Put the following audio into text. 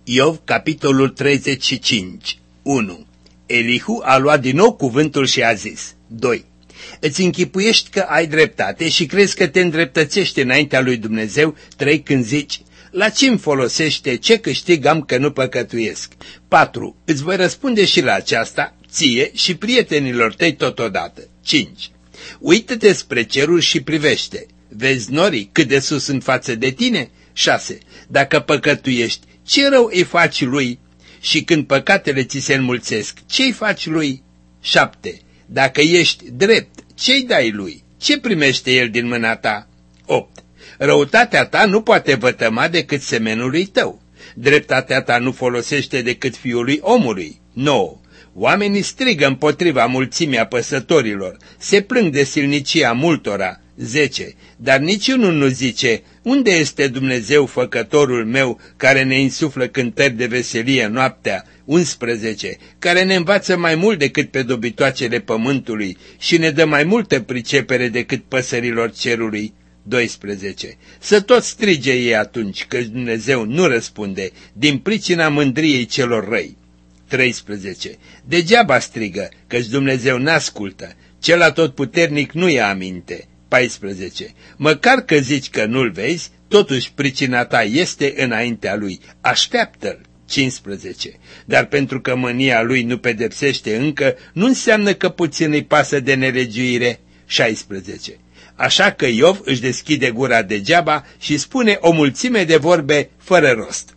Iov, capitolul 35. 1. Elihu a luat din nou cuvântul și a zis. 2. Îți închipuiești că ai dreptate și crezi că te îndreptățești înaintea lui Dumnezeu. 3. Când zici, la ce-mi folosește, ce câștig am că nu păcătuiesc? 4. Îți voi răspunde și la aceasta, ție și prietenilor tăi totodată. 5. Uită-te spre ceruri și privește. Vezi norii cât de sus în față de tine? 6. Dacă păcătuiești, ce rău îi faci lui? Și când păcatele ți se înmulțesc, ce-i faci lui? 7. Dacă ești drept, ce-i dai lui? Ce primește el din mâna ta? 8. Răutatea ta nu poate vătăma decât semenului tău. Dreptatea ta nu folosește decât fiului omului. 9. Oamenii strigă împotriva mulțimii apăsătorilor, se plâng de silnicia multora. 10. Dar niciunul nu zice, unde este Dumnezeu făcătorul meu, care ne insuflă cântări de veselie noaptea? 11. Care ne învață mai mult decât pe dobitoacele pământului și ne dă mai multă pricepere decât păsărilor cerului? 12. Să tot strige ei atunci, că Dumnezeu nu răspunde, din pricina mândriei celor răi. 13. Degeaba strigă, căci Dumnezeu n-ascultă, cel atotputernic nu ia aminte. 14. Măcar că zici că nu-l vezi, totuși pricina ta este înaintea lui, așteaptă-l. 15. Dar pentru că mânia lui nu pedepsește încă, nu înseamnă că puțin îi pasă de nelegiuire. 16. Așa că Iov își deschide gura degeaba și spune o mulțime de vorbe fără rost.